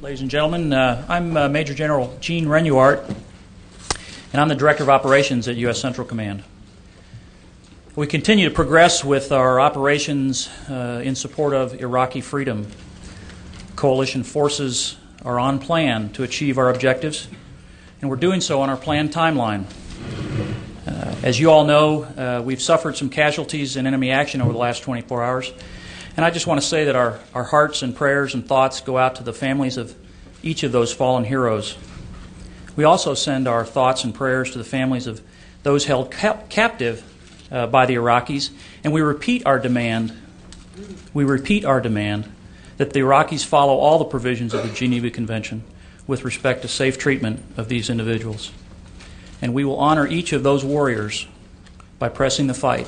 Ladies and gentlemen, I'm Major General Gene Renuart, and I'm the Director of Operations at U.S. Central Command. We continue to progress with our operations in support of Iraqi freedom. Coalition forces are on plan to achieve our objectives, and we're doing so on our planned timeline. As you all know, we've suffered some casualties in enemy action over the last 24 hours. And I just want to say that our hearts and prayers and thoughts go out to the families of each of those fallen heroes. We also send our thoughts and prayers to the families of those held captive by the Iraqis, and we repeat our demand that the Iraqis follow all the provisions of the Geneva Convention with respect to safe treatment of these individuals. And we will honor each of those warriors by pressing the fight.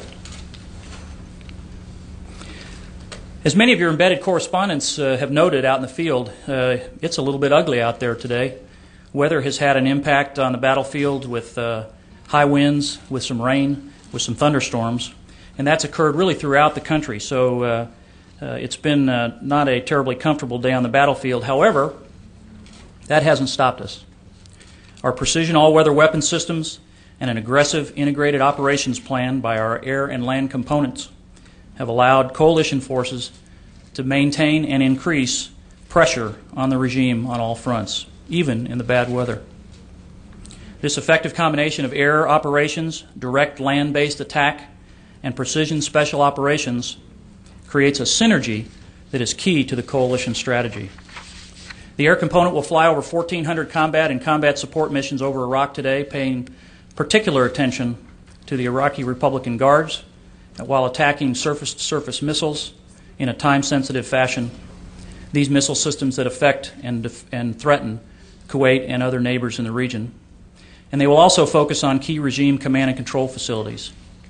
As many of your embedded correspondents have noted out in the field, it's a little bit ugly out there today. Weather has had an impact on the battlefield with high winds, with some rain, with some thunderstorms, and that's occurred really throughout the country. So it's been not a terribly comfortable day on the battlefield. However, that hasn't stopped us. Our precision all-weather weapon systems and an aggressive integrated operations plan by our air and land components have allowed coalition forces to maintain and increase pressure on the regime on all fronts, even in the bad weather. This effective combination of air operations, direct land-based attack, and precision special operations creates a synergy that is key to the coalition strategy. The air component will fly over 1,400 combat and combat support missions over Iraq today, paying particular attention to the Iraqi Republican Guards, while attacking surface-to-surface missiles in a time-sensitive fashion. These missile systems that affect and threaten Kuwait and other neighbors in the region. And they will also focus on key regime command and control facilities.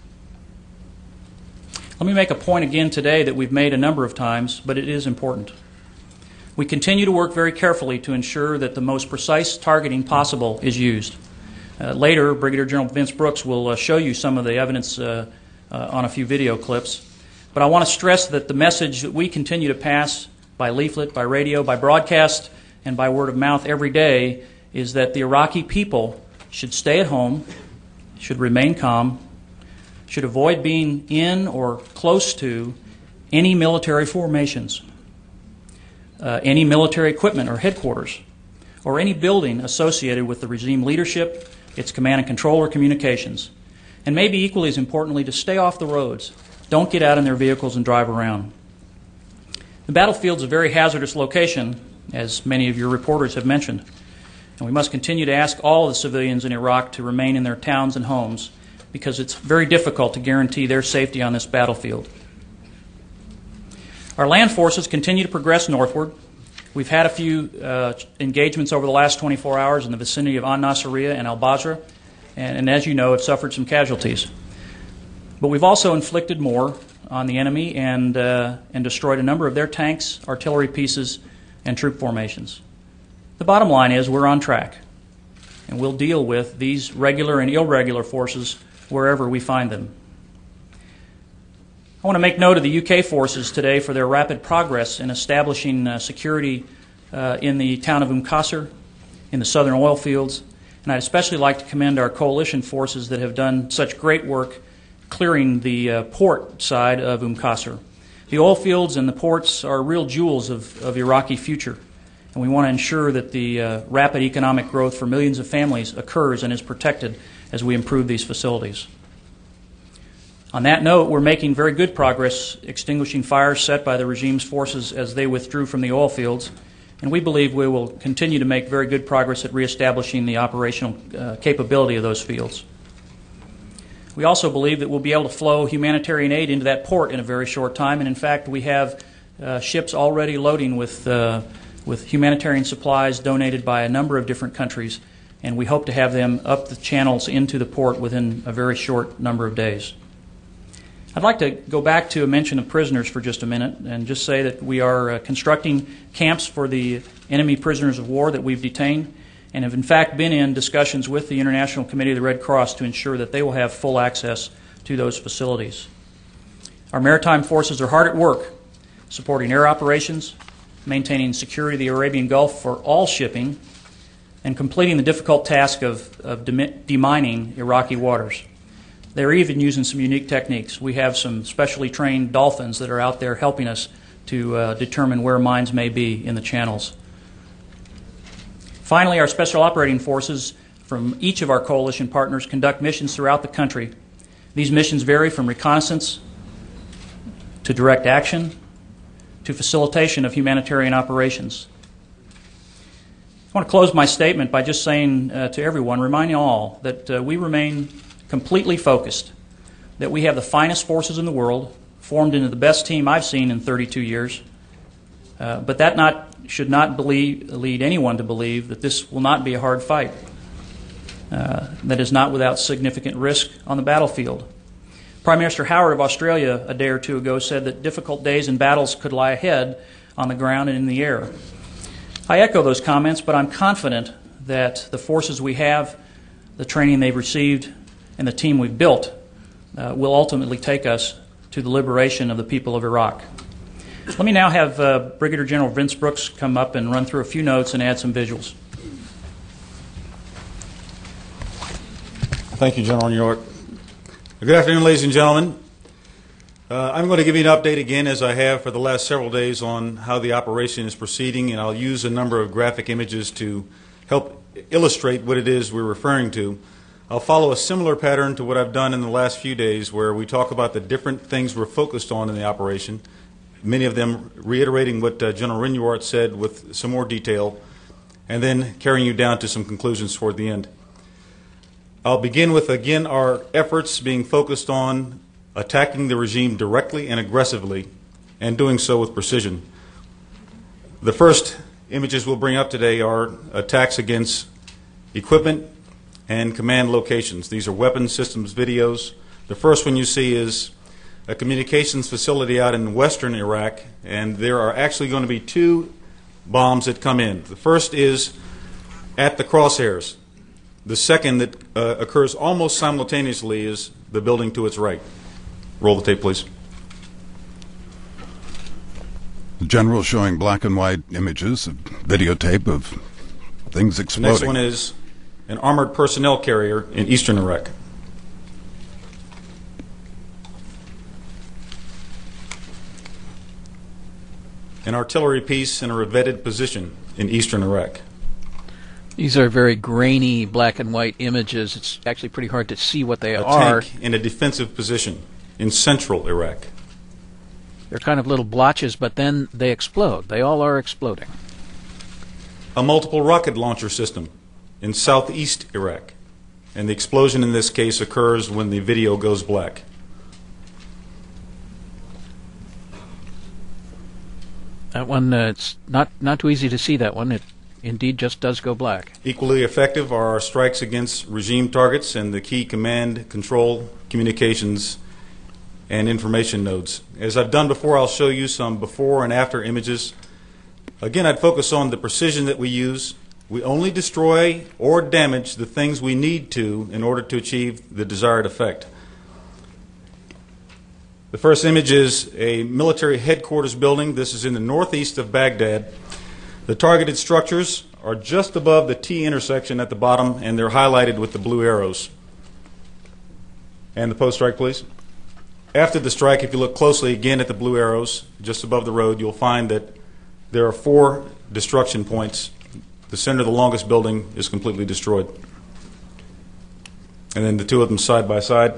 Let me make a point again today that we've made a number of times, but it is important. We continue to work very carefully to ensure that the most precise targeting possible is used. Later, Brigadier General Vince Brooks will show you some of the evidence on a few video clips. But I want to stress that the message that we continue to pass by leaflet, by radio, by broadcast, and by word of mouth every day is that the Iraqi people should stay at home, should remain calm, should avoid being in or close to any military formations, any military equipment or headquarters, or any building associated with the regime leadership, its command and control or communications. And maybe equally as importantly, to stay off the roads. Don't get out in their vehicles and drive around. The battlefield's a very hazardous location, as many of your reporters have mentioned. And we must continue to ask all of the civilians in Iraq to remain in their towns and homes, because it's very difficult to guarantee their safety on this battlefield. Our land forces continue to progress northward. We've had a few engagements over the last 24 hours in the vicinity of An-Nasiriyah and Al-Basra, and as you know, have suffered some casualties. But we've also inflicted more on the enemy and destroyed a number of their tanks, artillery pieces, and troop formations. The bottom line is we're on track, and we'll deal with these regular and irregular forces wherever we find them. I want to make note of the UK forces today for their rapid progress in establishing security in the town of Qasr, in the southern oil fields. And I'd especially like to commend our coalition forces that have done such great work clearing the port side of Qasr. The oil fields and the ports are real jewels of Iraqi future, and we want to ensure that the rapid economic growth for millions of families occurs and is protected as we improve these facilities. On that note, we're making very good progress extinguishing fires set by the regime's forces as they withdrew from the oil fields. And we believe we will continue to make very good progress at reestablishing the operational capability of those fields. We also believe that we'll be able to flow humanitarian aid into that port in a very short time. And in fact, we have ships already loading with humanitarian supplies donated by a number of different countries. And we hope to have them up the channels into the port within a very short number of days. I'd like to go back to a mention of prisoners for just a minute and just say that we are constructing camps for the enemy prisoners of war that we've detained and have in fact been in discussions with the International Committee of the Red Cross to ensure that they will have full access to those facilities. Our maritime forces are hard at work supporting air operations, maintaining security of the Arabian Gulf for all shipping, and completing the difficult task of demining Iraqi waters. They're even using some unique techniques. We have some specially trained dolphins that are out there helping us to determine where mines may be in the channels. Finally, our special operating forces from each of our coalition partners conduct missions throughout the country. These missions vary from reconnaissance to direct action to facilitation of humanitarian operations. I want to close my statement by just saying to everyone, reminding all that we remain completely focused, that we have the finest forces in the world, formed into the best team I've seen in 32 years, but that should not lead anyone to believe that this will not be a hard fight, that is not without significant risk on the battlefield. Prime Minister Howard of Australia a day or two ago said that difficult days and battles could lie ahead on the ground and in the air. I echo those comments, but I'm confident that the forces we have, the training they've received, and the team we've built will ultimately take us to the liberation of the people of Iraq. Let me now have Brigadier General Vince Brooks come up and run through a few notes and add some visuals. Thank you, General New York. Good afternoon, ladies and gentlemen. I'm going to give you an update again, as I have for the last several days, on how the operation is proceeding, and I'll use a number of graphic images to help illustrate what it is we're referring to. I'll follow a similar pattern to what I've done in the last few days, where we talk about the different things we're focused on in the operation, many of them reiterating what General Rinewart said with some more detail, and then carrying you down to some conclusions toward the end. I'll begin with, again, our efforts being focused on attacking the regime directly and aggressively, and doing so with precision. The first images we'll bring up today are attacks against equipment and command locations. These are weapons systems videos. The first one you see is a communications facility out in western Iraq, and there are actually going to be two bombs that come in. The first is at the crosshairs. The second that occurs almost simultaneously is the building to its right. Roll the tape, please. The general showing black and white images, videotape of things exploding. The next one is an armored personnel carrier in eastern Iraq. An artillery piece in a revetted position in eastern Iraq. These are very grainy black and white images. It's actually pretty hard to see what they are. A tank in a defensive position in central Iraq. They're kind of little blotches, but then they explode. They all are exploding. A multiple rocket launcher system in southeast Iraq. And the explosion in this case occurs when the video goes black. That one, it's not too easy to see that one. It indeed just does go black. Equally effective are our strikes against regime targets and the key command, control, communications, and information nodes. As I've done before, I'll show you some before and after images. Again, I'd focus on the precision that we use. We only destroy or damage the things we need to in order to achieve the desired effect. The first image is a military headquarters building. This is in the northeast of Baghdad. The targeted structures are just above the T intersection at the bottom, and they're highlighted with the blue arrows. And the post-strike, please. After the strike, if you look closely again at the blue arrows just above the road, you'll find that there are 4 destruction points. The center of the longest building is completely destroyed. And then the two of them side by side.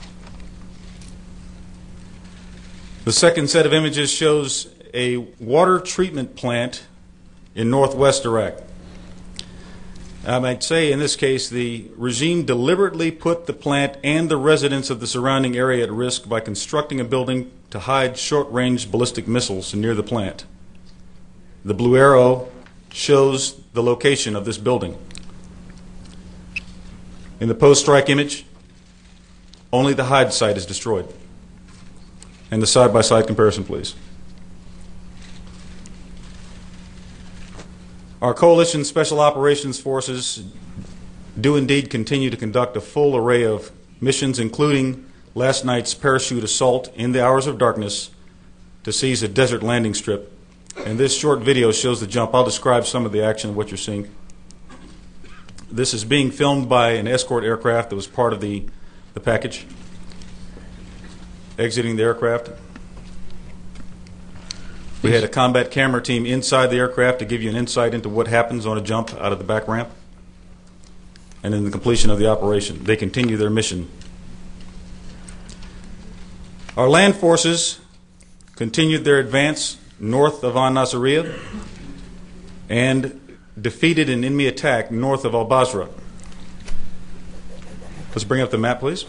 The second set of images shows a water treatment plant in northwest Iraq. I might say in this case the regime deliberately put the plant and the residents of the surrounding area at risk by constructing a building to hide short-range ballistic missiles near the plant. The blue arrow shows the location of this building. In the post-strike image, only the hide site is destroyed. And the side-by-side comparison, please. Our coalition special operations forces do indeed continue to conduct a full array of missions, including last night's parachute assault in the hours of darkness to seize a desert landing strip And this short video shows the jump. I'll describe some of the action of what you're seeing. This is being filmed by an escort aircraft that was part of the package. Exiting the aircraft. We had a combat camera team inside the aircraft to give you an insight into what happens on a jump out of the back ramp. And in the completion of the operation, they continue their mission. Our land forces continued their advance north of An Nasiriyah and defeated an enemy attack north of Al-Basra. Let's bring up the map, please.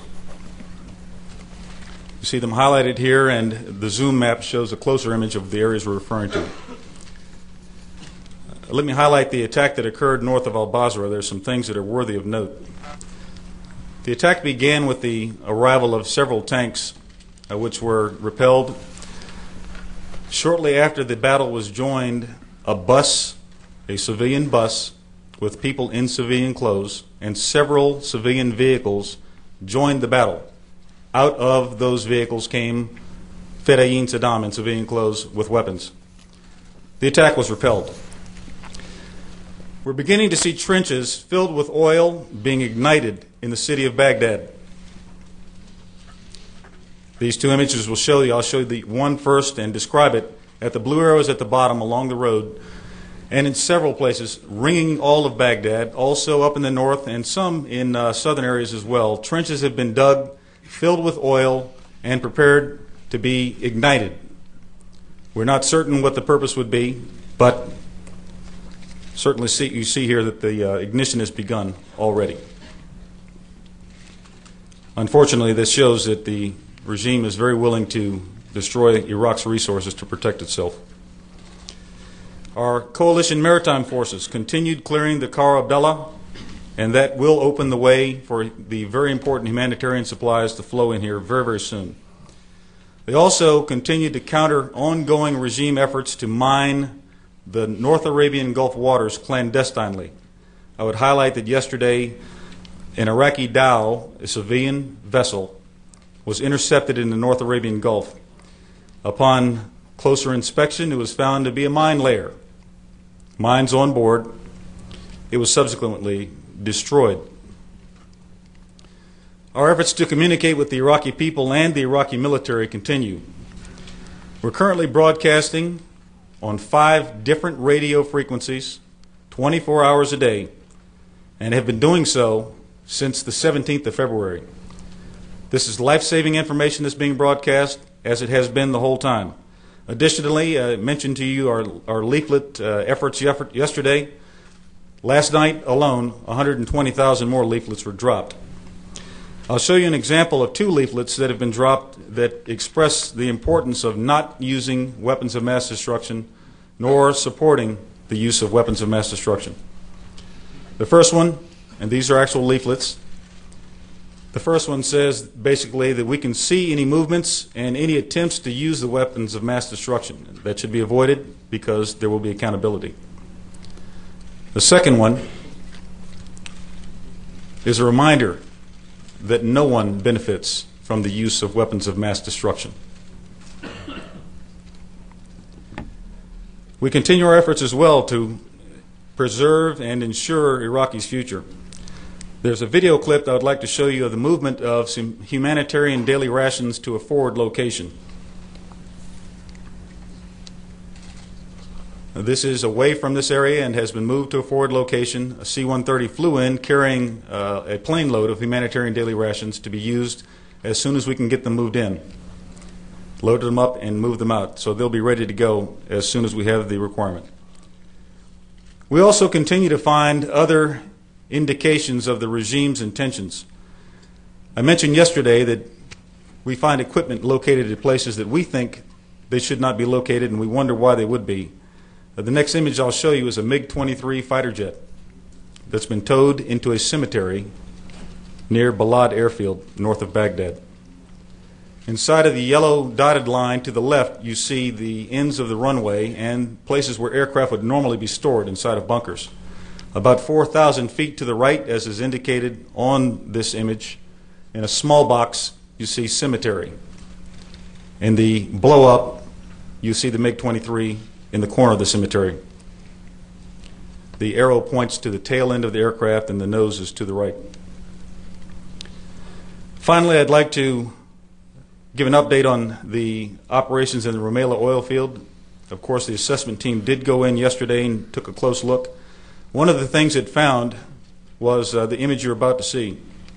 You see them highlighted here, and the zoom map shows a closer image of the areas we're referring to. Let me highlight the attack that occurred north of Al-Basra. There's some things that are worthy of note. The attack began with the arrival of several tanks which were repelled. Shortly after the battle was joined, a bus, a civilian bus with people in civilian clothes, and several civilian vehicles joined the battle. Out of those vehicles came Fedayeen Saddam in civilian clothes with weapons. The attack was repelled. We're beginning to see trenches filled with oil being ignited in the city of Baghdad. These two images will show you. I'll show you the one first and describe it. At the blue arrows at the bottom along the road, and in several places, ringing all of Baghdad, also up in the north and some in southern areas as well. Trenches have been dug, filled with oil, and prepared to be ignited. We're not certain what the purpose would be, but certainly you see here that the ignition has begun already. Unfortunately, this shows that the regime is very willing to destroy Iraq's resources to protect itself. Our coalition maritime forces continued clearing the Khar Abdallah, and that will open the way for the very important humanitarian supplies to flow in here very, very soon. They also continued to counter ongoing regime efforts to mine the North Arabian Gulf waters clandestinely. I would highlight that yesterday an Iraqi dhow, a civilian vessel, was intercepted in the North Arabian Gulf. Upon closer inspection, it was found to be a mine layer. Mines on board. It was subsequently destroyed. Our efforts to communicate with the Iraqi people and the Iraqi military continue. We're currently broadcasting on 5 different radio frequencies, 24 hours a day, and have been doing so since the 17th of February. This is life-saving information that's being broadcast, as it has been the whole time. Additionally, I mentioned to you our leaflet efforts yesterday. Last night alone, 120,000 more leaflets were dropped. I'll show you an example of 2 leaflets that have been dropped that express the importance of not using weapons of mass destruction nor supporting the use of weapons of mass destruction. The first one, and these are actual leaflets, the first one says basically that we can see any movements and any attempts to use the weapons of mass destruction. That should be avoided because there will be accountability. The second one is a reminder that no one benefits from the use of weapons of mass destruction. We continue our efforts as well to preserve and ensure Iraqi's future. There's a video clip that I would like to show you of the movement of some humanitarian daily rations to a forward location. This is away from this area and has been moved to a forward location. A C-130 flew in carrying a plane load of humanitarian daily rations to be used as soon as we can get them moved in. Loaded them up and moved them out. So they'll be ready to go as soon as we have the requirement. We also continue to find other indications of the regime's intentions. I mentioned yesterday that we find equipment located at places that we think they should not be located, and we wonder why they would be. The next image I'll show you is a MiG-23 fighter jet that's been towed into a cemetery near Balad Airfield, north of Baghdad. Inside of the yellow dotted line to the left, you see the ends of the runway and places where aircraft would normally be stored inside of bunkers. About 4,000 feet to the right, as is indicated on this image, in a small box, you see cemetery. In the blow-up, you see the MiG-23 in the corner of the cemetery. The arrow points to the tail end of the aircraft and the nose is to the right. Finally, I'd like to give an update on the operations in the Rumaila oil field. Of course, the assessment team did go in yesterday and took a close look. One of the things it found was the image you're about to see.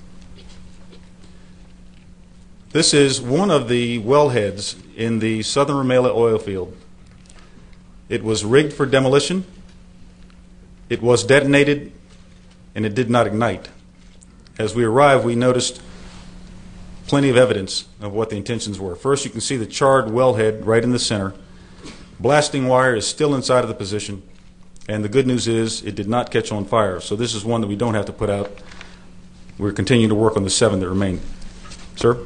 This is one of the wellheads in the southern Rumaila oil field. It was rigged for demolition, it was detonated, and it did not ignite. As we arrived, we noticed plenty of evidence of what the intentions were. First, you can see the charred wellhead right in the center. Blasting wire is still inside of the position, and the good news is it did not catch on fire. So this is one that we don't have to put out. We're continuing to work on the 7 that remain. Sir?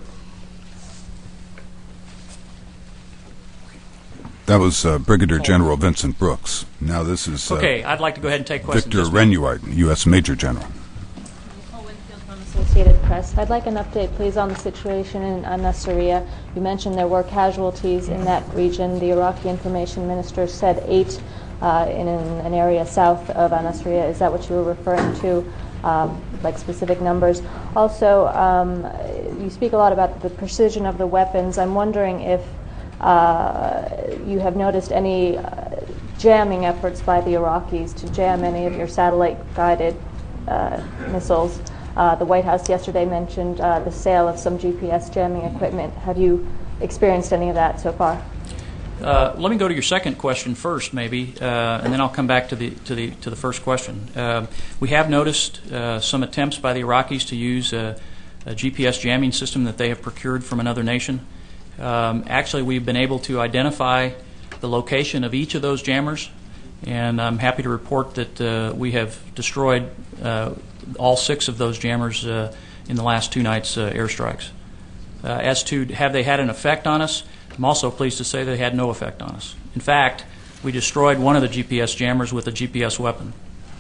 That was Brigadier General Vincent Brooks. Now this is Okay, I'd like to go ahead and take questions. Victor Renuart, U.S. Major General. From Associated Press. I'd like an update, please, on the situation in Nasiriyah. You mentioned there were casualties in that region. The Iraqi information minister said 8 in an area south of Nasiriyah. Is that what you were referring to, like specific numbers? Also, you speak a lot about the precision of the weapons. I'm wondering if you have noticed any jamming efforts by the Iraqis to jam any of your satellite-guided missiles. The White House yesterday mentioned the sale of some GPS jamming equipment. Have you experienced any of that so far? Let me go to your second question first, maybe, and then I'll come back to the first question. We have noticed some attempts by the Iraqis to use a GPS jamming system that they have procured from another nation. Actually, we've been able to identify the location of each of those jammers, and I'm happy to report that we have destroyed all 6 of those jammers in the last 2 nights' airstrikes. As to have they had an effect on us, I'm also pleased to say they had no effect on us. In fact, we destroyed one of the GPS jammers with a GPS weapon.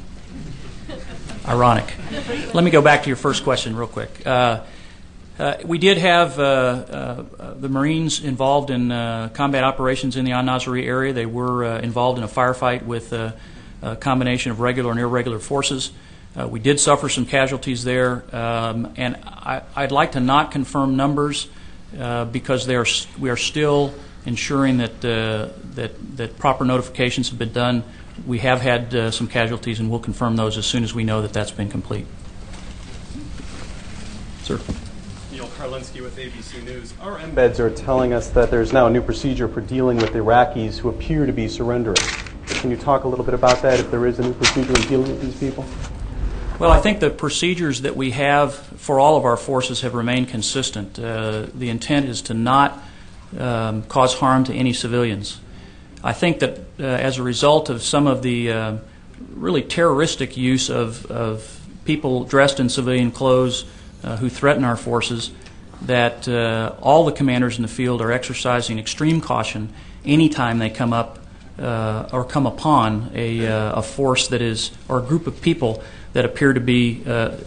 Ironic. Let me go back to your first question real quick. We did have the Marines involved in combat operations in the Al-Nasiriyah area. They were involved in a firefight with a combination of regular and irregular forces. We did suffer some casualties there, and I'd like to not confirm numbers because we are still ensuring that proper notifications have been done. We have had some casualties, and we'll confirm those as soon as we know that that's been complete. Sir. Neil Karlinsky with ABC News. Our embeds are telling us that there's now a new procedure for dealing with Iraqis who appear to be surrendering. Can you talk a little bit about that, if there is a new procedure in dealing with these people? Well, I think the procedures that we have for all of our forces have remained consistent. The intent is to not cause harm to any civilians. I think that as a result of some of the really terroristic use of people dressed in civilian clothes who threaten our forces, that all the commanders in the field are exercising extreme caution anytime they come up or come upon a force that is, or a group of people that appear to be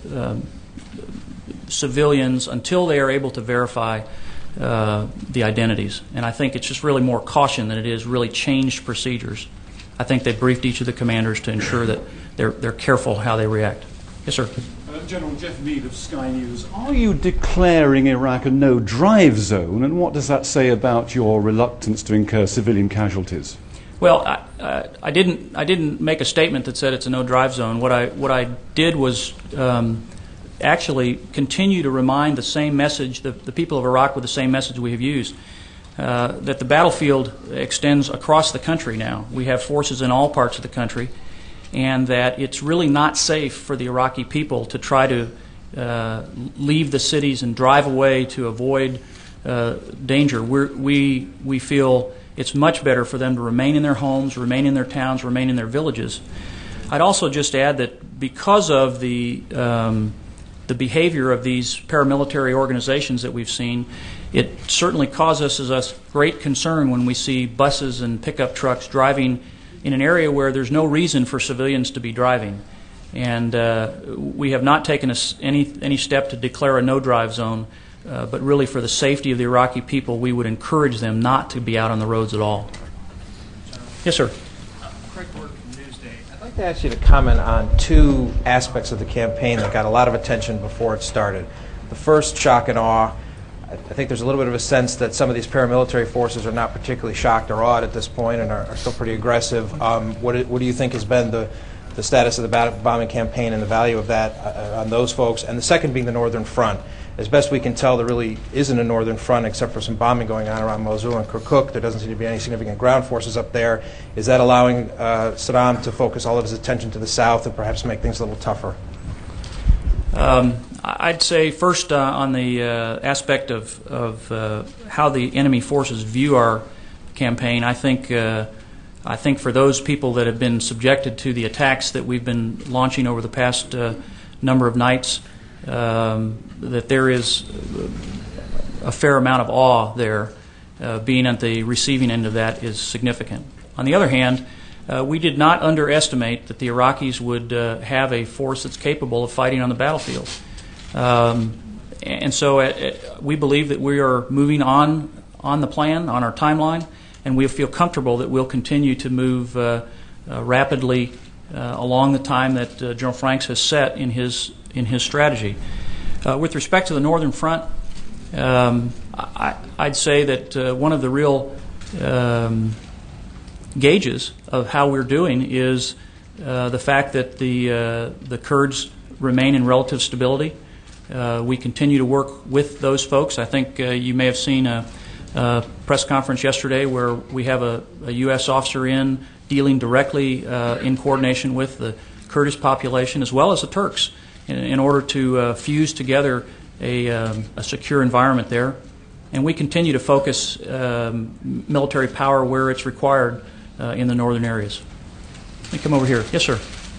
civilians, until they are able to verify the identities. And I think it's just really more caution than it is really changed procedures. I think they briefed each of the commanders to ensure that they're careful how they react. Yes, sir. General Jeff Mead of Sky News. Are you declaring Iraq a no-drive zone, and what does that say about your reluctance to incur civilian casualties? Well, I didn't make a statement that said it's a no-drive zone. What I did was actually continue to remind the same message, the people of Iraq with the same message we have used, that the battlefield extends across the country now. We have forces in all parts of the country, and that it's really not safe for the Iraqi people to try to leave the cities and drive away to avoid danger. We feel it's much better for them to remain in their homes, remain in their towns, remain in their villages. I'd also just add that because of the behavior of these paramilitary organizations that we've seen, it certainly causes us great concern when we see buses and pickup trucks driving in an area where there's no reason for civilians to be driving. And we have not taken any step to declare a no-drive zone, but really for the safety of the Iraqi people, we would encourage them not to be out on the roads at all. Yes, sir. Craig Ward from Newsday. I'd like to ask you to comment on two aspects of the campaign that got a lot of attention before it started. The first, shock and awe. I think there's a little bit of a sense that some of these paramilitary forces are not particularly shocked or awed at this point and are still pretty aggressive. What do you think has been the status of the bombing campaign and the value of that on those folks? And the second being the Northern Front. As best we can tell, there really isn't a Northern Front except for some bombing going on around Mosul and Kirkuk. There doesn't seem to be any significant ground forces up there. Is that allowing Saddam to focus all of his attention to the south and perhaps make things a little tougher? I'd say first on the aspect of how the enemy forces view our campaign, I think for those people that have been subjected to the attacks that we've been launching over the past number of nights, that there is a fair amount of awe there. Being at the receiving end of that is significant. On the other hand, we did not underestimate that the Iraqis would have a force that's capable of fighting on the battlefield. And so we believe that we are moving on the plan, on our timeline, and we feel comfortable that we'll continue to move rapidly along the time that General Franks has set in his strategy. With respect to the Northern Front, I'd say that one of the real gauges of how we're doing is the fact that the Kurds remain in relative stability. We continue to work with those folks. I think you may have seen a press conference yesterday where we have a U.S. officer in dealing directly in coordination with the Kurdish population as well as the Turks in order to fuse together a secure environment there. And we continue to focus military power where it's required in the northern areas. Let me come over here. Yes, sir.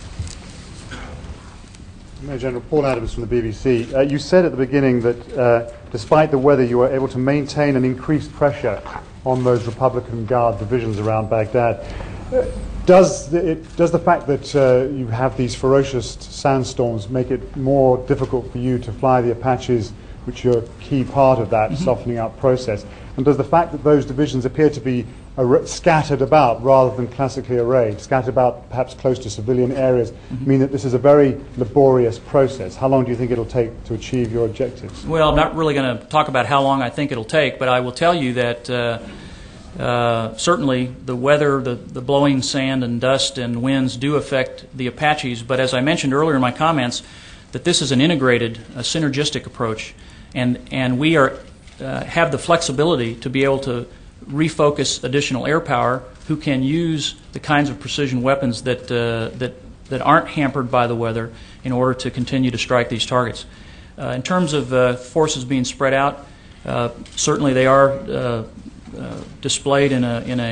Major General Paul Adams from the BBC. You said at the beginning that despite the weather you were able to maintain an increased pressure on those Republican Guard divisions around Baghdad. Does the fact that you have these ferocious sandstorms make it more difficult for you to fly the Apaches, which are a key part of that softening up process? And does the fact that those divisions appear to be scattered about rather than classically arrayed, scattered about perhaps close to civilian areas, mean that this is a very laborious process? How long do you think it'll take to achieve your objectives? Well, I'm not really going to talk about how long I think it'll take, but I will tell you that certainly the weather, the blowing sand and dust and winds do affect the Apaches, but as I mentioned earlier in my comments, that this is an integrated, synergistic approach, and we have the flexibility to be able to refocus additional air power who can use the kinds of precision weapons that aren't hampered by the weather in order to continue to strike these targets. In terms of forces being spread out, certainly they are displayed in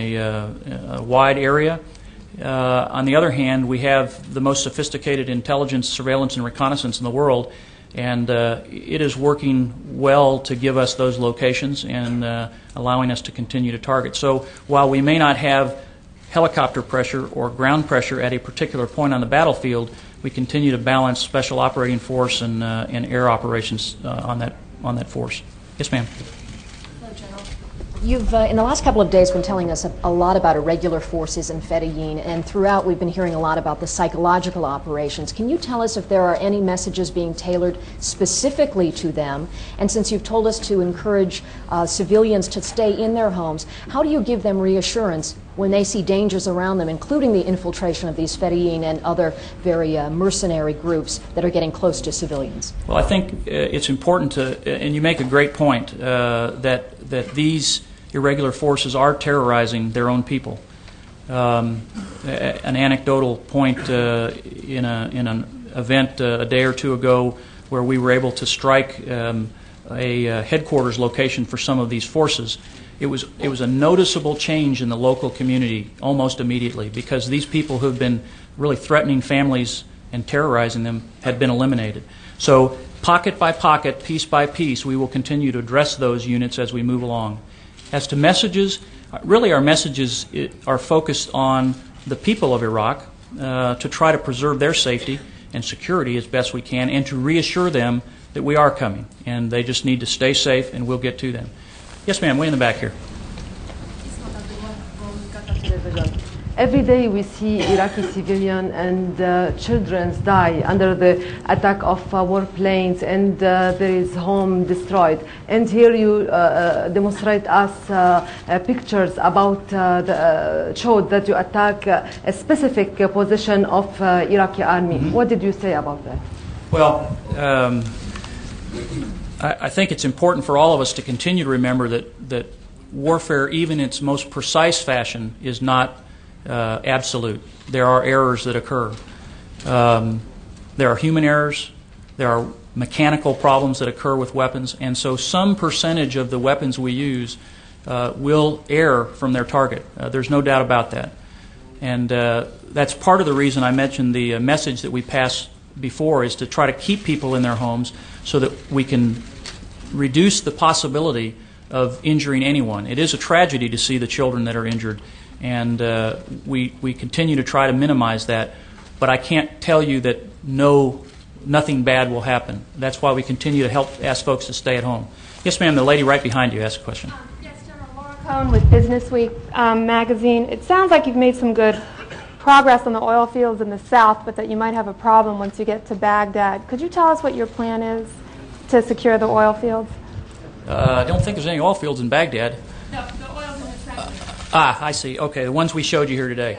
a wide area. On the other hand, we have the most sophisticated intelligence, surveillance, and reconnaissance in the world, and it is working well to give us those locations and allowing us to continue to target. So while we may not have helicopter pressure or ground pressure at a particular point on the battlefield, we continue to balance special operating force and air operations on that force. Yes, ma'am. You've, in the last couple of days, been telling us a lot about irregular forces in Fedayeen, and throughout we've been hearing a lot about the psychological operations. Can you tell us if there are any messages being tailored specifically to them? And since you've told us to encourage civilians to stay in their homes, how do you give them reassurance when they see dangers around them, including the infiltration of these Fedayeen and other very mercenary groups that are getting close to civilians? Well, I think it's important to, and you make a great point, that these irregular forces are terrorizing their own people. An anecdotal point in an event a day or two ago where we were able to strike a headquarters location for some of these forces. It was a noticeable change in the local community almost immediately because these people who have been really threatening families and terrorizing them had been eliminated. So pocket by pocket, piece by piece, we will continue to address those units as we move along. As to messages, really our messages are focused on the people of Iraq to try to preserve their safety and security as best we can and to reassure them that we are coming and they just need to stay safe and we'll get to them. Yes, ma'am, way in the back here. Every day we see Iraqi civilians and children die under the attack of warplanes, and there is home destroyed. And here you demonstrate us pictures about showed that you attack a specific position of Iraqi army. What did you say about that? Well, I think it's important for all of us to continue to remember that warfare, even in its most precise fashion, is not absolute. There are errors that occur. There are human errors. There are mechanical problems that occur with weapons, and so some percentage of the weapons we use will err from their target. There's no doubt about that. And that's part of the reason I mentioned the message that we passed before, is to try to keep people in their homes so that we can reduce the possibility of injuring anyone. It is a tragedy to see the children that are injured, and we continue to try to minimize that, but I can't tell you that nothing bad will happen. That's why we continue to ask folks to stay at home. Yes, ma'am, the lady right behind you asked a question. Yes, General, Laura Cohn with Business Week magazine. It sounds like you've made some good progress on the oil fields in the south, but that you might have a problem once you get to Baghdad. Could you tell us what your plan is to secure the oil fields? I don't think there's any oil fields in Baghdad. No, the oil's in the south. I see. Okay, the ones we showed you here today.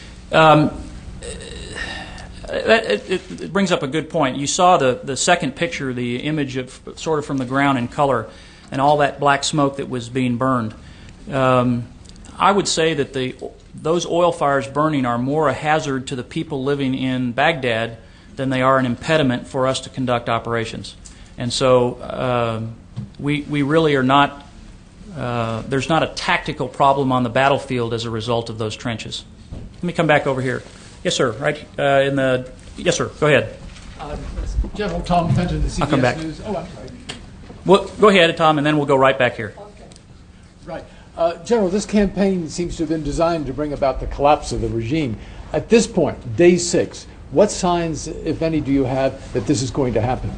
It brings up a good point. You saw the second picture, the image of sort of from the ground in color, and all that black smoke that was being burned. I would say that those oil fires burning are more a hazard to the people living in Baghdad than they are an impediment for us to conduct operations. And so we really are not, there's not a tactical problem on the battlefield as a result of those trenches. Let me come back over here. Yes, sir. Right yes, sir. Go ahead. General Tom Fenton, the CBS I'll come back. News. Oh, I'm sorry. Well, go ahead, Tom, and then we'll go right back here. Okay. Right. General, this campaign seems to have been designed to bring about the collapse of the regime. At this point, day 6, what signs, if any, do you have that this is going to happen?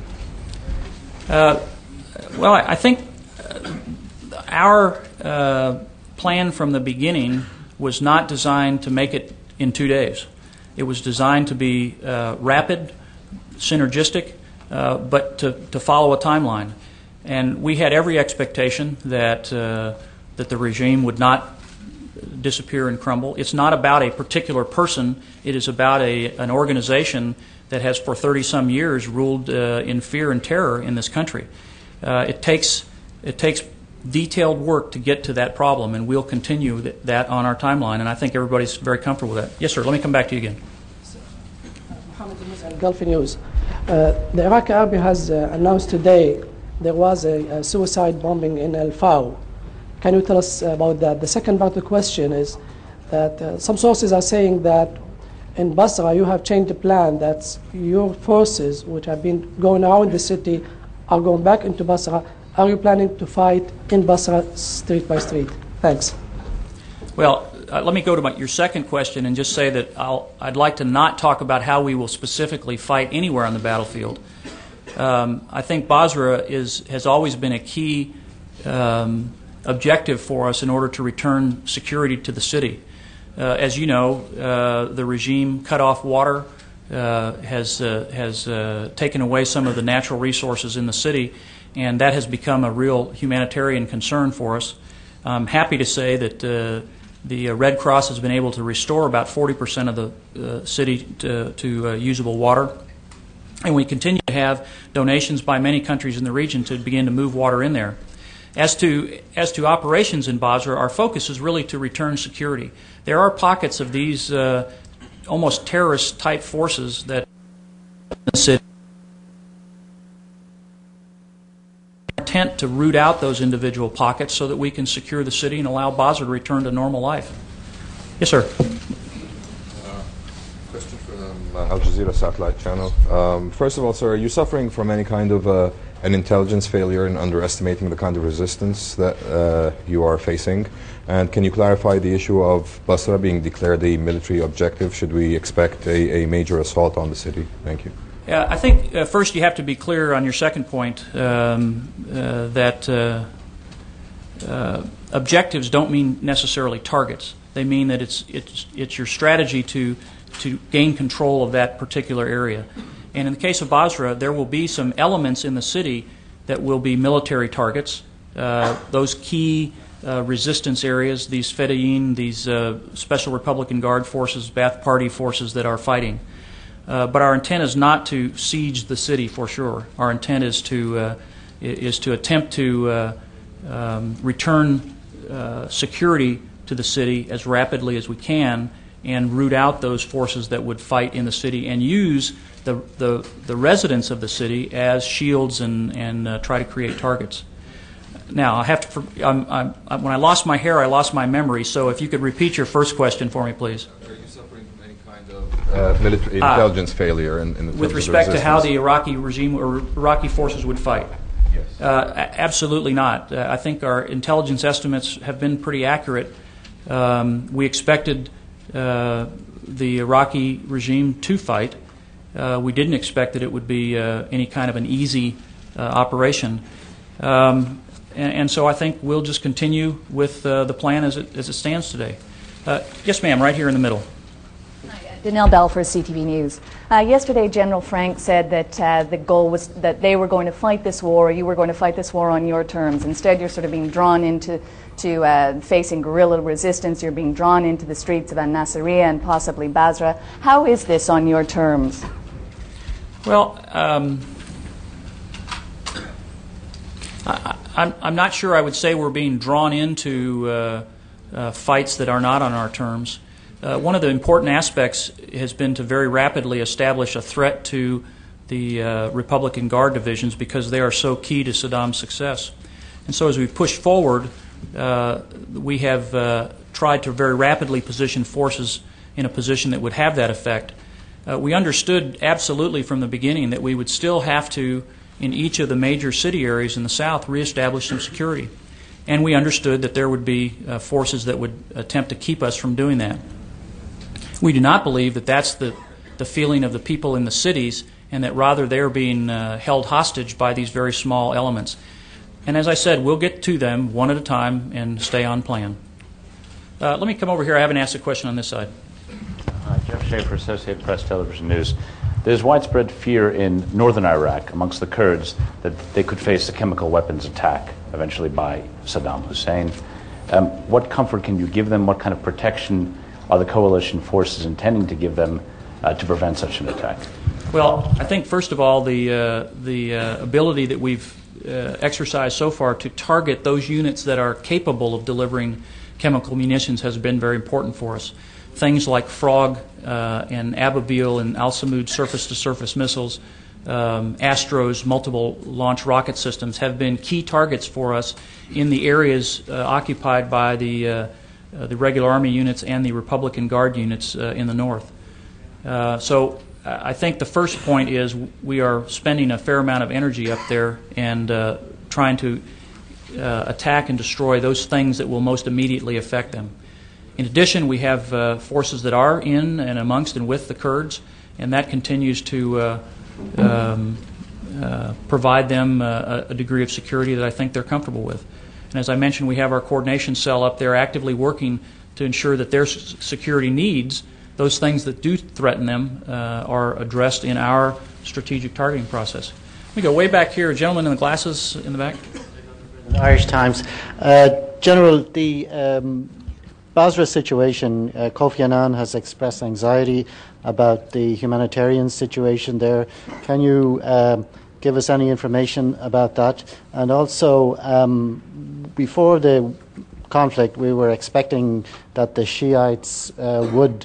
Well, I think our plan from the beginning was not designed to make it in 2 days. It was designed to be rapid, synergistic, but to follow a timeline. And we had every expectation that the regime would not disappear and crumble. It's not about a particular person. It is about an organization that has for 30-some years ruled in fear and terror in this country. It takes detailed work to get to that problem, and we'll continue that on our timeline, and I think everybody's very comfortable with that. Yes, sir. Let me come back to you again. Gulf News. The Iraqi Army has announced today there was a suicide bombing in El Fao. Can you tell us about that? The second part of the question is that some sources are saying that in Basra you have changed the plan, that your forces, which have been going around the city, are going back into Basra. Are you planning to fight in Basra street by street? Thanks. Well, let me go to your second question and just say that I'd like to not talk about how we will specifically fight anywhere on the battlefield. I think Basra has always been a key objective for us in order to return security to the city. As you know, the regime cut off water, has taken away some of the natural resources in the city, and that has become a real humanitarian concern for us. I'm happy to say that the Red Cross has been able to restore about 40% of the city to usable water, and we continue to have donations by many countries in the region to begin to move water in there. As to operations in Basra, our focus is really to return security. There are pockets of these almost terrorist-type forces that the city intent to root out those individual pockets so that we can secure the city and allow Basra to return to normal life. Yes, sir. Question from Al Jazeera satellite channel. First of all, sir, are you suffering from any kind of an intelligence failure in underestimating the kind of resistance that you are facing? And can you clarify the issue of Basra being declared a military objective? Should we expect a major assault on the city? Thank you. Yeah, I think first you have to be clear on your second point that objectives don't mean necessarily targets. They mean that it's your strategy to gain control of that particular area. And in the case of Basra, there will be some elements in the city that will be military targets. Those key resistance areas, these Fedayeen, these Special Republican Guard forces, Ba'ath Party forces that are fighting. But our intent is not to siege the city for sure. Our intent is to attempt to return security to the city as rapidly as we can and root out those forces that would fight in the city and use the residents of the city as shields and try to create targets. Now, I have to. When I lost my hair, I lost my memory. So, if you could repeat your first question for me, please. Are you suffering from any kind of military intelligence failure in with respect to how the Iraqi regime or Iraqi forces would fight? Yes. Absolutely not. I think our intelligence estimates have been pretty accurate. We expected the Iraqi regime to fight. We didn't expect that it would be any kind of an easy operation. And so I think we'll just continue with the plan as it stands today. Yes, ma'am, right here in the middle. Danelle Bell for CTV News. Yesterday, General Frank said that the goal was that they were going to fight this war, or you were going to fight this war on your terms. Instead, you're sort of being drawn into facing guerrilla resistance. You're being drawn into the streets of Al-Nasiriyah and possibly Basra. How is this on your terms? Well, I'm not sure I would say we're being drawn into fights that are not on our terms. One of the important aspects has been to very rapidly establish a threat to the Republican Guard divisions because they are so key to Saddam's success. And so as we push forward, we have tried to very rapidly position forces in a position that would have that effect. We understood absolutely from the beginning that we would still have to, in each of the major city areas in the south, reestablish some security. And we understood that there would be forces that would attempt to keep us from doing that. We do not believe that that's the feeling of the people in the cities, and that rather they're being held hostage by these very small elements. And as I said, we'll get to them one at a time and stay on plan. Let me come over here. I haven't asked a question on this side. Jeff Schaefer, Associated Press Television News. There's widespread fear in northern Iraq amongst the Kurds that they could face a chemical weapons attack eventually by Saddam Hussein. What comfort can you give them? What kind of protection are the coalition forces intending to give them to prevent such an attack? Well, I think first of all, the ability that we've exercised so far to target those units that are capable of delivering chemical munitions has been very important for us. Things like Frog and Ababil and Al-Samud surface-to-surface missiles, Astros, multiple launch rocket systems have been key targets for us in the areas occupied by the regular Army units and the Republican Guard units in the north. So I think the first point is we are spending a fair amount of energy up there and trying to attack and destroy those things that will most immediately affect them. In addition, we have forces that are in and amongst and with the Kurds, and that continues to provide them a degree of security that I think they're comfortable with. And as I mentioned, we have our coordination cell up there actively working to ensure that their security needs, those things that do threaten them, are addressed in our strategic targeting process. Let me go way back here. A gentleman in the glasses in the back. Irish Times. General, the Basra situation, Kofi Annan has expressed anxiety about the humanitarian situation there. Can you give us any information about that? And also, before the conflict, we were expecting that the Shiites would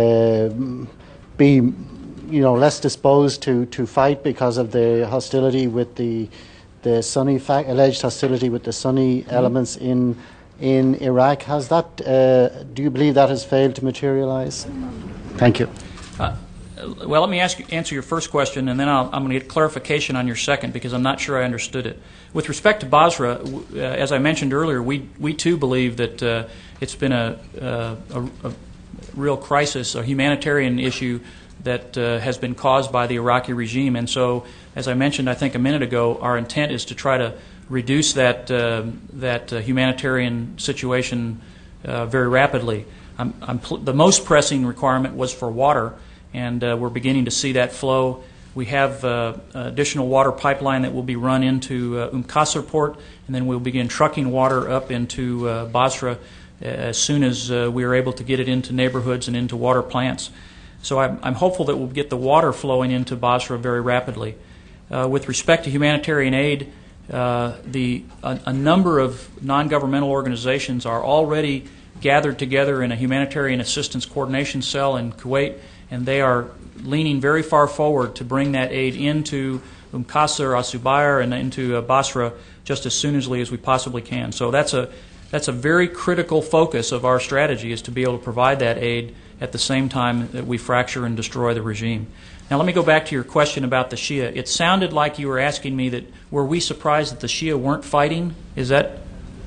be, less disposed to fight because of the hostility with the Sunni alleged hostility with the Sunni elements in Iraq. Has that? Do you believe that has failed to materialize? Thank you. Well, let me answer your first question, and then I'm going to get clarification on your second because I'm not sure I understood it. With respect to Basra, as I mentioned earlier, we too believe that it's been a real crisis, a humanitarian issue that has been caused by the Iraqi regime. And so, as I mentioned, I think a minute ago, our intent is to try to reduce that humanitarian situation very rapidly. The most pressing requirement was for water, and we're beginning to see that flow. We have additional water pipeline that will be run into Qasr port, and then we'll begin trucking water up into Basra as soon as we are able to get it into neighborhoods and into water plants. So I'm hopeful that we'll get the water flowing into Basra very rapidly. With respect to humanitarian aid, a number of non-governmental organizations are already gathered together in a humanitarian assistance coordination cell in Kuwait, and they are leaning very far forward to bring that aid into Qasr, Al-Zubair, and into Basra just as soonly as we possibly can. So that's a very critical focus of our strategy, is to be able to provide that aid at the same time that we fracture and destroy the regime. Now let me go back to your question about the Shia. It sounded like you were asking me that were we surprised that the Shia weren't fighting? Is that?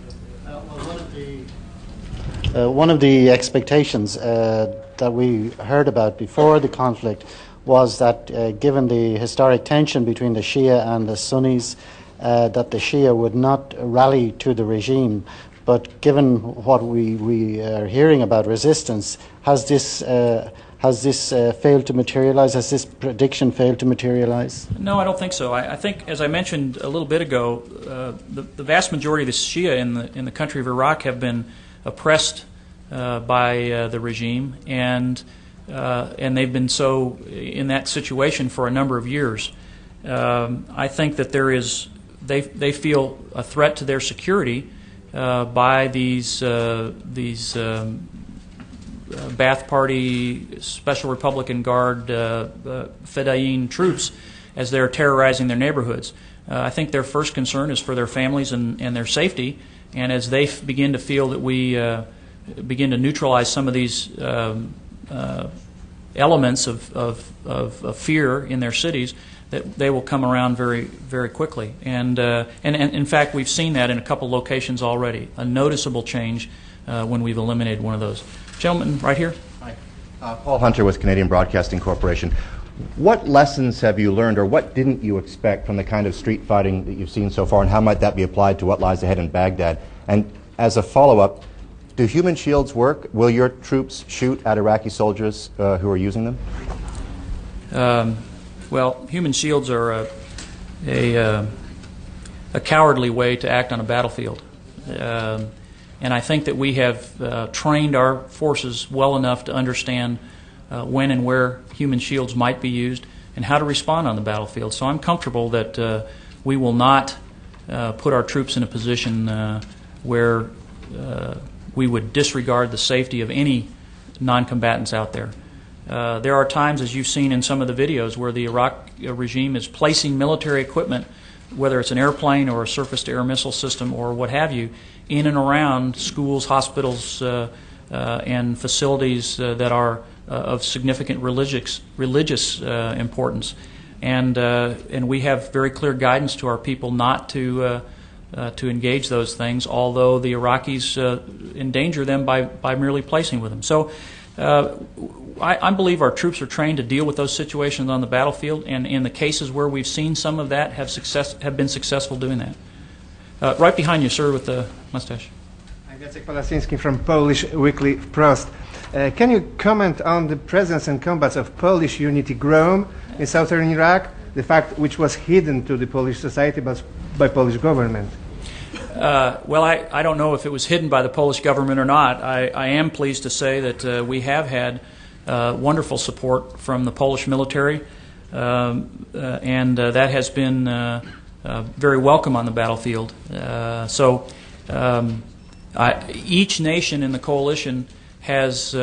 One of the expectations that we heard about before the conflict was that given the historic tension between the Shia and the Sunnis, that the Shia would not rally to the regime. But given what we are hearing about resistance, has this failed to materialize? Has this prediction failed to materialize? No, I don't think so. I think, as I mentioned a little bit ago, the vast majority of the Shia in the country of Iraq have been oppressed by the regime, and they've been so in that situation for a number of years. I think that they feel a threat to their security by these Ba'ath Party, Special Republican Guard, Fedayeen troops as they're terrorizing their neighborhoods. I think their first concern is for their families and their safety, and as they begin to feel that we begin to neutralize some of these elements of fear in their cities, that they will come around very, very quickly. And in fact, we've seen that in a couple locations already, a noticeable change when we've eliminated one of those. Gentleman right here. Hi. Paul Hunter with Canadian Broadcasting Corporation. What lessons have you learned, or what didn't you expect from the kind of street fighting that you've seen so far, and how might that be applied to what lies ahead in Baghdad? And as a follow-up, do human shields work? Will your troops shoot at Iraqi soldiers who are using them? Well, human shields are a cowardly way to act on a battlefield. And I think that we have trained our forces well enough to understand when and where human shields might be used and how to respond on the battlefield. So I'm comfortable that we will not put our troops in a position where we would disregard the safety of any non-combatants out there. There are times, as you've seen in some of the videos, where the Iraq regime is placing military equipment, whether it's an airplane or a surface-to-air missile system or what have you, in and around schools, hospitals, and facilities that are of significant religious importance. And we have very clear guidance to our people not to engage those things, although the Iraqis endanger them by merely placing with them. So I believe our troops are trained to deal with those situations on the battlefield, and in the cases where we've seen some of that have been successful doing that. Right behind you, sir, with the mustache. I'm Jacek Polasinski from Polish Weekly Wprost. Can you comment on the presence and combats of Polish Unity Grom in southern Iraq, the fact which was hidden to the Polish society but by Polish government? Well, I don't know if it was hidden by the Polish government or not. I am pleased to say that we have had wonderful support from the Polish military, and that has been very welcome on the battlefield. So each nation in the coalition has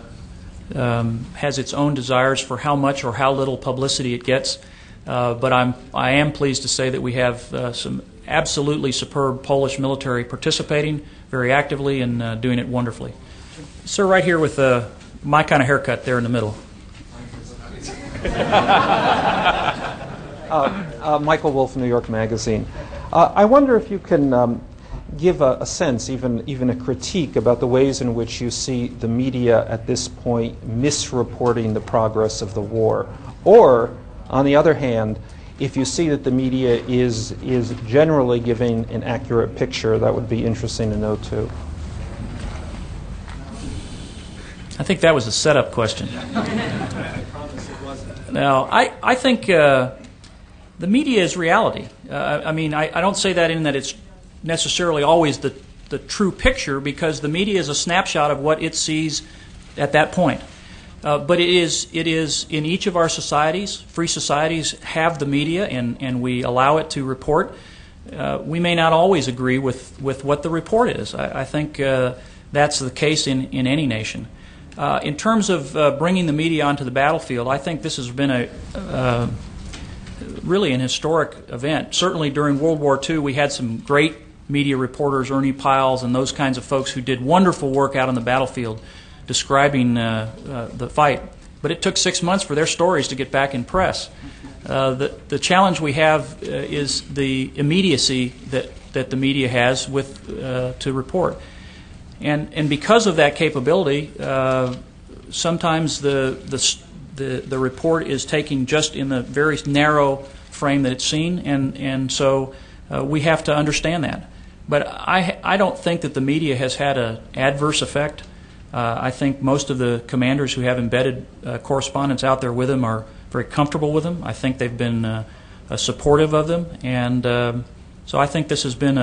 its own desires for how much or how little publicity it gets. But I am pleased to say that we have some absolutely superb Polish military participating very actively and doing it wonderfully. Sir, right here with my kind of haircut there in the middle. Michael Wolff, New York Magazine. I wonder if you can give a sense, even a critique, about the ways in which you see the media at this point misreporting the progress of the war. Or, on the other hand, if you see that the media is generally giving an accurate picture, that would be interesting to know too. I think that was a setup question. Now, I think the media is reality. I mean, I don't say that in that it's necessarily always the true picture, because the media is a snapshot of what it sees at that point. But it is in each of our societies. Free societies have the media, and we allow it to report. We may not always agree with what the report is. I think that's the case in any nation. In terms of bringing the media onto the battlefield, I think this has been really an historic event. Certainly during World War II, we had some great media reporters, Ernie Piles and those kinds of folks who did wonderful work out on the battlefield describing the fight. But it took 6 months for their stories to get back in press. The challenge we have is the immediacy that the media has to report. And because of that capability, sometimes the report is taken just in the very narrow frame that it's seen, and so we have to understand that. But I don't think that the media has had an adverse effect. I think most of the commanders who have embedded correspondents out there with them are very comfortable with them. I think they've been supportive of them, and so I think this has been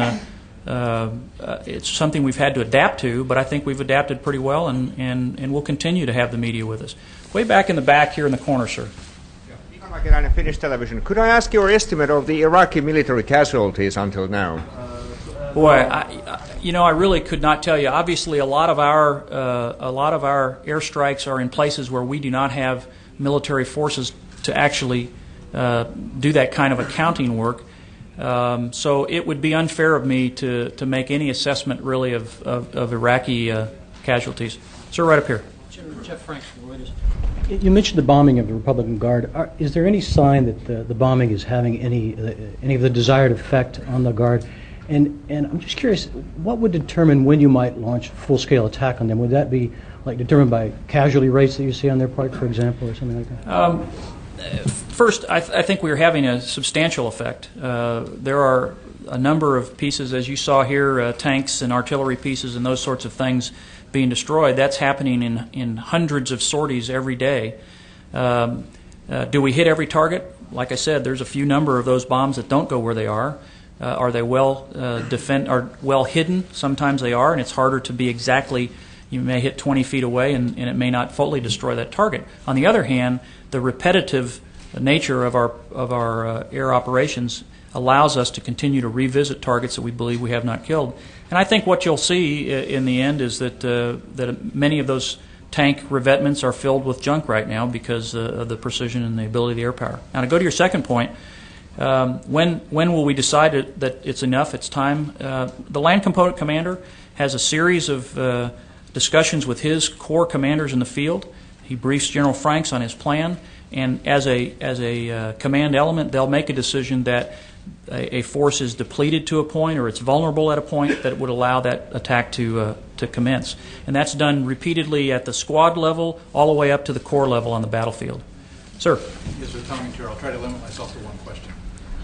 it's something we've had to adapt to, but I think we've adapted pretty well, and we'll continue to have the media with us. Way back in the back here in the corner, sir. Finnish television. Could I ask your estimate of the Iraqi military casualties until now? Boy, I really could not tell you. Obviously, a lot of our airstrikes are in places where we do not have military forces to actually do that kind of accounting work. So it would be unfair of me to make any assessment really of Iraqi casualties. Sir, right up here. Jeff Franks from Reuters. You mentioned the bombing of the Republican Guard. Is there any sign that the bombing is having any of the desired effect on the Guard? And I'm just curious, what would determine when you might launch a full-scale attack on them? Would that be determined by casualty rates that you see on their part, for example, or something like that? First, I think we are having a substantial effect. There are a number of pieces, as you saw here, tanks and artillery pieces and those sorts of things being destroyed. That's happening in hundreds of sorties every day. Do we hit every target? Like I said, there's a few number of those bombs that don't go where they are. Are they well hidden? Sometimes they are, and it's harder to be exactly. You may hit 20 feet away, and it may not fully destroy that target. On the other hand, the repetitive nature of our air operations allows us to continue to revisit targets that we believe we have not killed. And I think what you'll see in the end is that many of those tank revetments are filled with junk right now because of the precision and the ability of the air power. Now, to go to your second point, when will we decide that it's enough, it's time? The Land Component Commander has a series of discussions with his corps commanders in the field. He briefs General Franks on his plan, and as a command element, they'll make a decision that a force is depleted to a point or it's vulnerable at a point that would allow that attack to commence. And that's done repeatedly at the squad level all the way up to the corps level on the battlefield. Sir. Yes, sir. Tommy Chair. I'll try to limit myself to one question.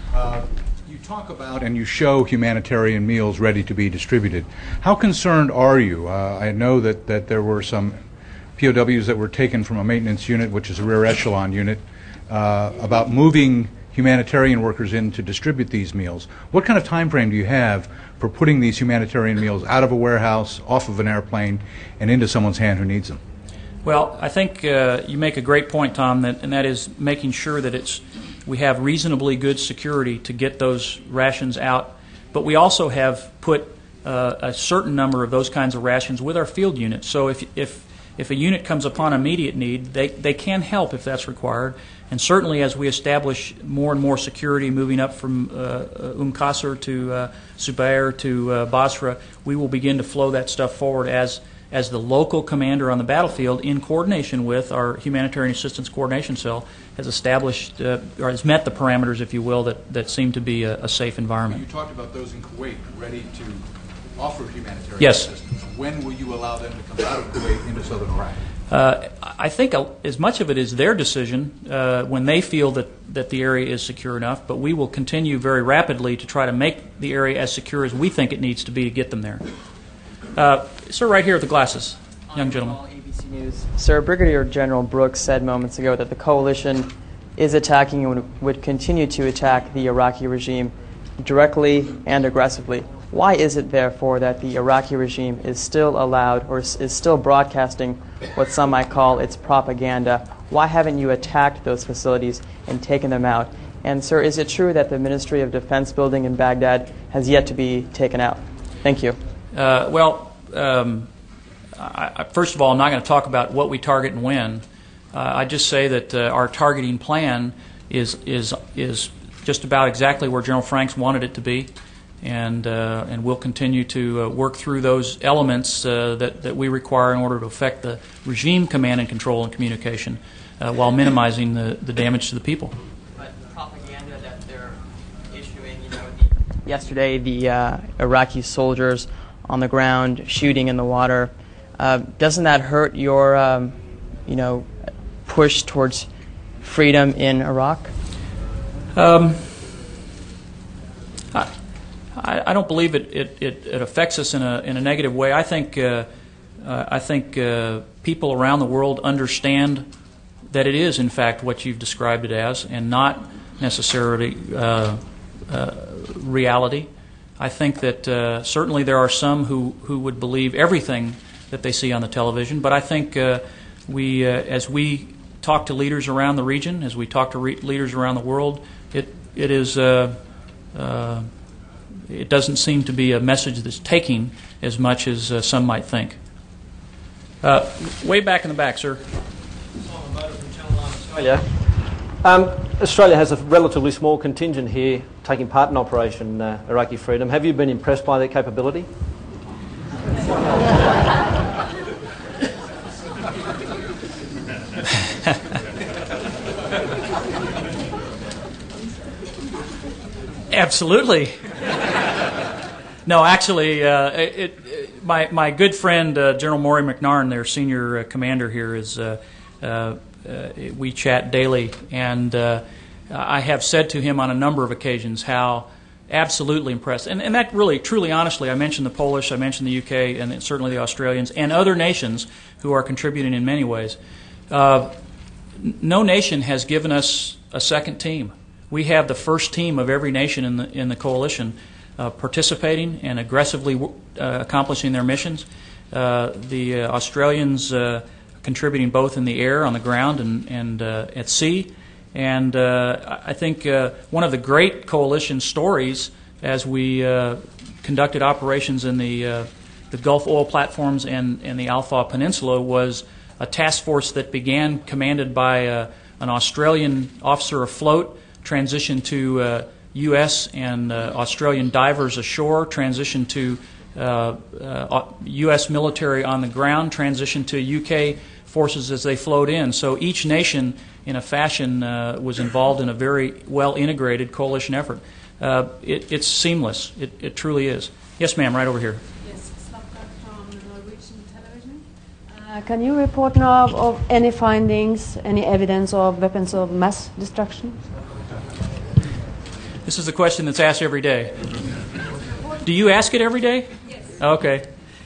You talk about and you show humanitarian meals ready to be distributed. How concerned are you? I know that there were some POWs that were taken from a maintenance unit, which is a rear echelon unit, about moving humanitarian workers in to distribute these meals. What kind of time frame do you have for putting these humanitarian meals out of a warehouse, off of an airplane, and into someone's hand who needs them? Well, I think you make a great point, Tom, and that is making sure that we have reasonably good security to get those rations out. But we also have put a certain number of those kinds of rations with our field units. So if a unit comes upon immediate need, they can help if that's required. And certainly as we establish more and more security moving up from Qasr to Zubair to Basra, we will begin to flow that stuff forward as the local commander on the battlefield, in coordination with our Humanitarian Assistance Coordination Cell, has established or has met the parameters, if you will, that seem to be a safe environment. You talked about those in Kuwait ready to offer humanitarian Yes. assistance. When will you allow them to come out of Kuwait into southern Iraq? I think as much of it is their decision when they feel that the area is secure enough, but we will continue very rapidly to try to make the area as secure as we think it needs to be to get them there. Sir, right here with the glasses, young gentleman. ABC News. Sir, Brigadier General Brooks said moments ago that the coalition is attacking and would continue to attack the Iraqi regime directly and aggressively. Why is it, therefore, that the Iraqi regime is still allowed or is still broadcasting what some might call its propaganda? Why haven't you attacked those facilities and taken them out? And, sir, is it true that the Ministry of Defense building in Baghdad has yet to be taken out? Thank you. First of all, I'm not going to talk about what we target and when. I just say that our targeting plan is just about exactly where General Franks wanted it to be, and we'll continue to work through those elements that we require in order to affect the regime command and control and communication while minimizing the damage to the people. But the propaganda that they're issuing, yesterday the Iraqi soldiers on the ground shooting in the water, doesn't that hurt your, push towards freedom in Iraq? I don't believe it affects us in a negative way. I think people around the world understand that it is, in fact, what you've described it as, and not necessarily reality. I think that certainly there are some who would believe everything that they see on the television, but I think as we talk to leaders around the region, as we talk to leaders around the world, it doesn't seem to be a message that's taking as much as some might think. Way back in the back, sir. Australia. Australia has a relatively small contingent here taking part in Operation Iraqi Freedom. Have you been impressed by their capability? Absolutely. No, actually, my good friend General Maury McNarn, their senior commander here, is. We chat daily, and I have said to him on a number of occasions how absolutely impressed. And that really, truly, honestly, I mentioned the Polish, I mentioned the UK, and certainly the Australians, and other nations who are contributing in many ways. No nation has given us a second team. We have the first team of every nation in the coalition participating and aggressively accomplishing their missions. The Australians contributing both in the air, on the ground, and at sea. And I think one of the great coalition stories as we conducted operations in the Gulf oil platforms and the Alpha Peninsula was a task force that began commanded by an Australian officer afloat, transitioned to U.S. and Australian divers ashore, transitioned to U.S. military on the ground, transitioned to UK forces as they flowed in. So each nation, in a fashion, was involved in a very well-integrated coalition effort. It's seamless. It truly is. Yes, ma'am, right over here. Yes, Slavka from Norwegian television. Can you report now of any findings, any evidence of weapons of mass destruction? This is a question that's asked every day. Do you ask it every day? Yes. Okay.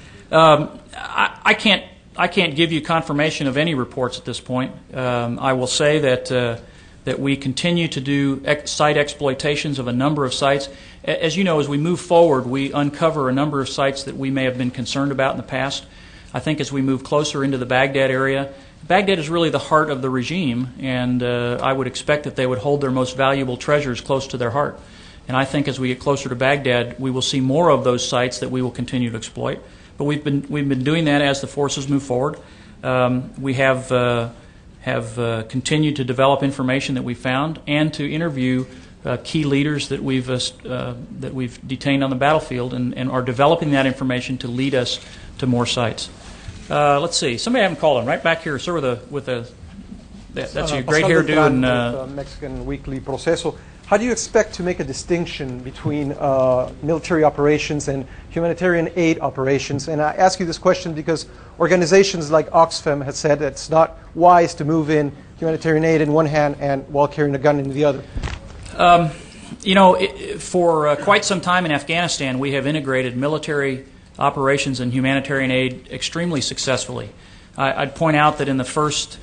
I can't give you confirmation of any reports at this point. I will say that we continue to do site exploitations of a number of sites. As you know, as we move forward, we uncover a number of sites that we may have been concerned about in the past. I think as we move closer into the Baghdad area, Baghdad is really the heart of the regime, and I would expect that they would hold their most valuable treasures close to their heart. And I think as we get closer to Baghdad, we will see more of those sites that we will continue to exploit. But we've been doing that as the forces move forward. We have continued to develop information that we found and to interview key leaders that we've detained on the battlefield, and are developing that information to lead us to more sites. Let's see. Somebody I haven't called on. Right back here, sir, that's your great hairdo and Mexican Weekly Proceso. How do you expect to make a distinction between military operations and humanitarian aid operations? And I ask you this question because organizations like Oxfam have said that it's not wise to move in humanitarian aid in one hand and while carrying a gun in the other. For quite some time in Afghanistan, we have integrated military operations and humanitarian aid extremely successfully. I'd point out that in the first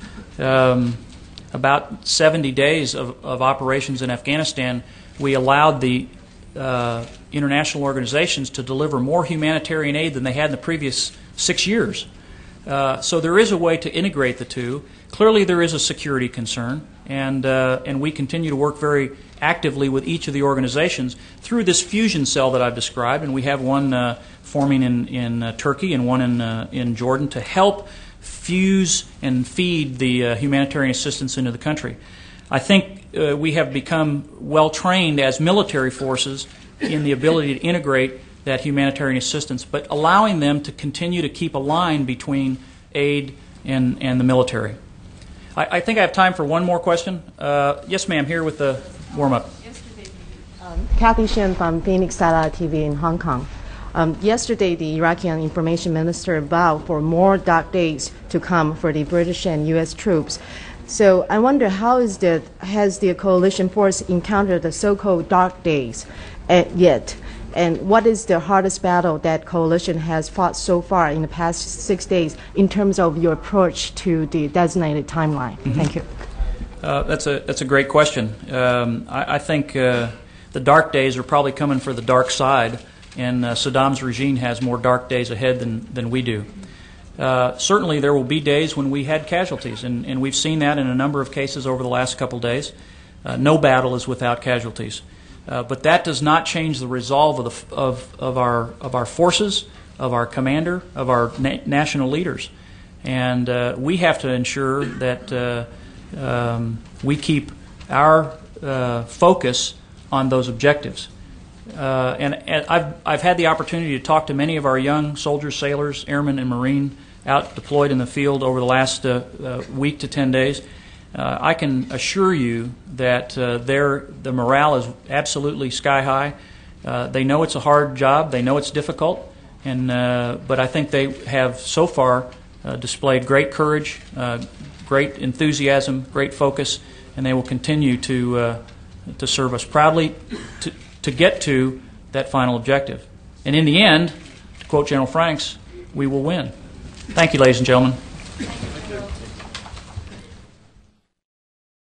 about 70 days of operations in Afghanistan, we allowed the international organizations to deliver more humanitarian aid than they had in the previous 6 years. So there is a way to integrate the two. Clearly there is a security concern, and we continue to work very actively with each of the organizations through this fusion cell that I've described, and we have one forming in Turkey and one in Jordan to help fuse and feed the humanitarian assistance into the country. I think we have become well trained as military forces in the ability to integrate that humanitarian assistance, but allowing them to continue to keep a line between aid and the military. I think I have time for one more question. Yes, ma'am, here with the warm-up. Kathy Shen from Phoenix Satellite TV in Hong Kong. Yesterday, the Iraqi Information Minister vowed for more dark days to come for the British and U.S. troops. So I wonder, has the coalition force encountered the so-called dark days yet? And what is the hardest battle that coalition has fought so far in the past 6 days in terms of your approach to the designated timeline? Mm-hmm. Thank you. That's a great question. I think the dark days are probably coming for the dark side, and Saddam's regime has more dark days ahead than we do. Certainly there will be days when we had casualties, and we've seen that in a number of cases over the last couple days. No battle is without casualties. But that does not change the resolve of our forces, of our commander, of our national leaders. And we have to ensure that we keep our focus on those objectives. And I've had the opportunity to talk to many of our young soldiers, sailors, airmen, and Marine out deployed in the field over the last week to 10 days. I can assure you that the morale is absolutely sky high. They know it's a hard job. They know it's difficult. But I think they have so far displayed great courage, great enthusiasm, great focus, and they will continue to serve us proudly to get to that final objective. And in the end, to quote General Franks, we will win. Thank you, ladies and gentlemen.